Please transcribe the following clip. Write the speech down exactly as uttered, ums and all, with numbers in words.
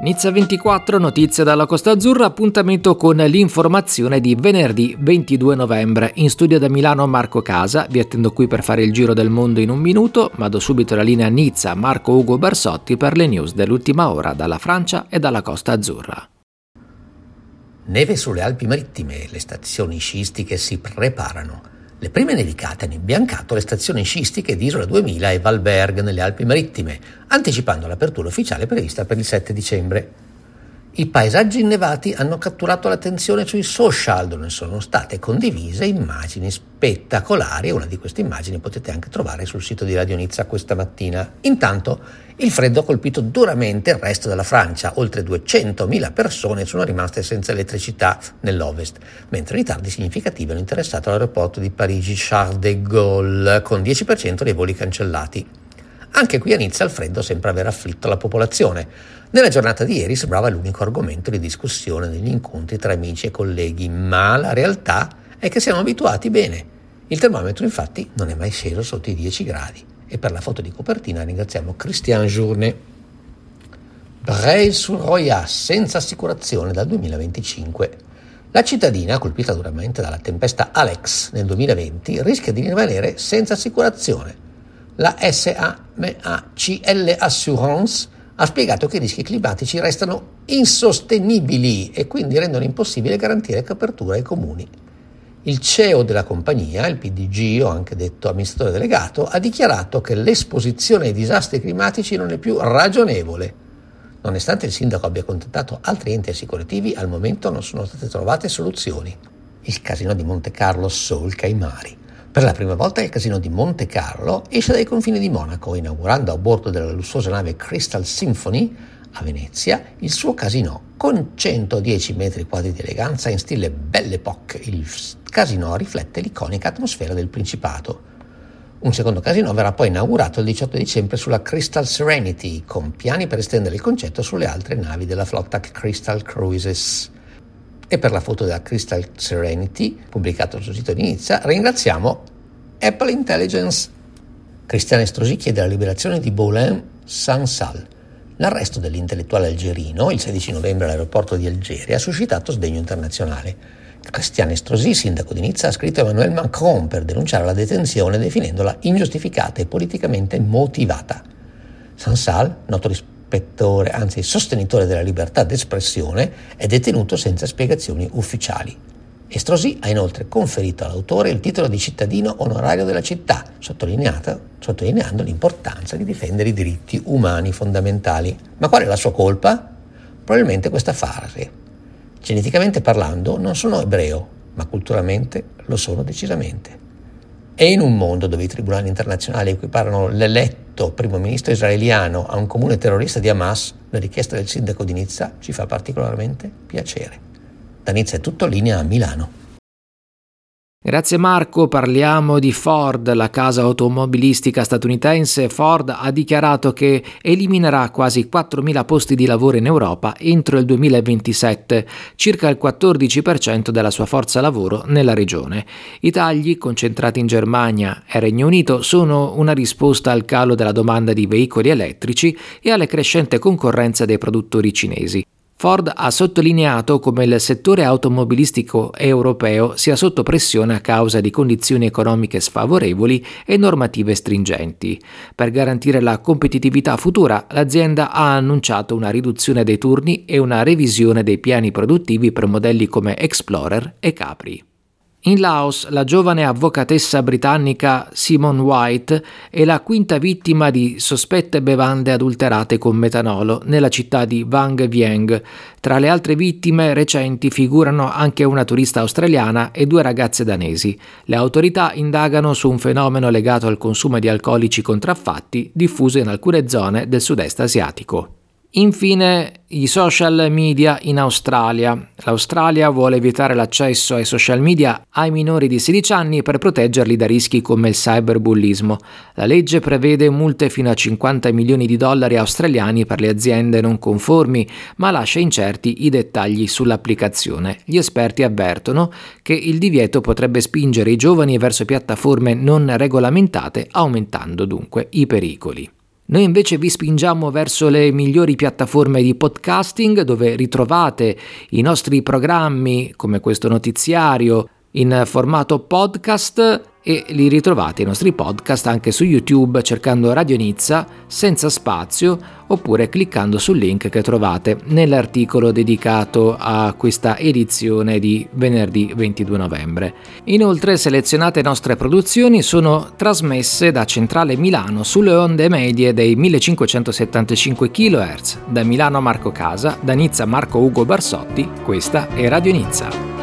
Nizza ventiquattro, notizie dalla Costa Azzurra, appuntamento con l'informazione di venerdì ventidue novembre. In studio da Milano Marco Casa, vi attendo qui per fare il giro del mondo in un minuto, ma do subito la linea a Nizza Marco Ugo Barsotti per le news dell'ultima ora dalla Francia e dalla Costa Azzurra. Neve sulle Alpi Marittime, le stazioni sciistiche si preparano. Le prime nevicate hanno imbiancato le stazioni sciistiche di Isola duemila e Valberg nelle Alpi Marittime, anticipando l'apertura ufficiale prevista per il sette dicembre. I paesaggi innevati hanno catturato l'attenzione sui social, dove sono state condivise immagini spettacolari, e una di queste immagini potete anche trovare sul sito di Radio Nizza questa mattina. Intanto il freddo ha colpito duramente il resto della Francia, oltre duecentomila persone sono rimaste senza elettricità nell'ovest, mentre ritardi significativi hanno interessato l'aeroporto di Parigi Charles de Gaulle, con dieci per cento dei voli cancellati. Anche qui a Nizza il freddo sembra aver afflitto la popolazione. Nella giornata di ieri sembrava l'unico argomento di discussione negli incontri tra amici e colleghi, ma la realtà è che siamo abituati bene. Il termometro infatti non è mai sceso sotto i dieci gradi e per la foto di copertina ringraziamo Christian Journet. Breil-sur-Roya senza assicurazione dal duemilaventicinque. La cittadina, colpita duramente dalla tempesta Alex nel duemilaventi, rischia di rimanere senza assicurazione. La S A M A C L Assurance ha spiegato che i rischi climatici restano insostenibili e quindi rendono impossibile garantire copertura ai comuni. Il C E O della compagnia, il P D G o anche detto amministratore delegato, ha dichiarato che l'esposizione ai disastri climatici non è più ragionevole. Nonostante il sindaco abbia contattato altri enti assicurativi, al momento non sono state trovate soluzioni. Il casino di Monte Carlo solca i mari. Per la prima volta il casino di Monte Carlo esce dai confini di Monaco, inaugurando a bordo della lussuosa nave Crystal Symphony a Venezia il suo casino con centodieci metri quadri di eleganza in stile Belle Époque. Il casino riflette l'iconica atmosfera del Principato. Un secondo casino verrà poi inaugurato il diciotto dicembre sulla Crystal Serenity, con piani per estendere il concetto sulle altre navi della flotta Crystal Cruises. E per la foto della Crystal Serenity, pubblicata sul sito di Nizza, ringraziamo Apple Intelligence. Cristian Estrosi chiede la liberazione di Boulen Sansal. L'arresto dell'intellettuale algerino, il sedici novembre all'aeroporto di Algeri, ha suscitato sdegno internazionale. Cristian Estrosi, sindaco di Nizza, ha scritto a Emmanuel Macron per denunciare la detenzione definendola ingiustificata e politicamente motivata. Sansal, noto rispettore, anzi sostenitore della libertà d'espressione, è detenuto senza spiegazioni ufficiali. Estrosi ha inoltre conferito all'autore il titolo di cittadino onorario della città, sottolineando l'importanza di difendere i diritti umani fondamentali. Ma qual è la sua colpa? Probabilmente questa frase: geneticamente parlando non sono ebreo, ma culturalmente lo sono decisamente. E in un mondo dove i tribunali internazionali equiparano l'eletto primo ministro israeliano a un comune terrorista di Hamas, la richiesta del sindaco di Nizza ci fa particolarmente piacere. Da Nizza è tutto, linea a Milano. Grazie Marco, parliamo di Ford. La casa automobilistica statunitense Ford ha dichiarato che eliminerà quasi quattromila posti di lavoro in Europa entro il duemilaventisette, circa il quattordici per cento della sua forza lavoro nella regione. I tagli, concentrati in Germania e Regno Unito, sono una risposta al calo della domanda di veicoli elettrici e alla crescente concorrenza dei produttori cinesi. Ford ha sottolineato come il settore automobilistico europeo sia sotto pressione a causa di condizioni economiche sfavorevoli e normative stringenti. Per garantire la competitività futura, l'azienda ha annunciato una riduzione dei turni e una revisione dei piani produttivi per modelli come Explorer e Capri. In Laos, la giovane avvocatessa britannica Simone White è la quinta vittima di sospette bevande adulterate con metanolo nella città di Vang Vieng. Tra le altre vittime recenti figurano anche una turista australiana e due ragazze danesi. Le autorità indagano su un fenomeno legato al consumo di alcolici contraffatti diffuso in alcune zone del sud-est asiatico. Infine, i social media in Australia. L'Australia vuole vietare l'accesso ai social media ai minori di sedici anni per proteggerli da rischi come il cyberbullismo. La legge prevede multe fino a cinquanta milioni di dollari australiani per le aziende non conformi, ma lascia incerti i dettagli sull'applicazione. Gli esperti avvertono che il divieto potrebbe spingere i giovani verso piattaforme non regolamentate, aumentando dunque i pericoli. Noi invece vi spingiamo verso le migliori piattaforme di podcasting, dove ritrovate i nostri programmi come questo notiziario in formato podcast, e li ritrovate i nostri podcast anche su YouTube cercando Radio Nizza senza spazio, oppure cliccando sul link che trovate nell'articolo dedicato a questa edizione di venerdì ventidue novembre. Inoltre selezionate nostre produzioni sono trasmesse da Centrale Milano sulle onde medie dei millecinquecentosettantacinque chilohertz. Da Milano Marco Casa, da Nizza Marco Ugo Barsotti, questa è Radio Nizza.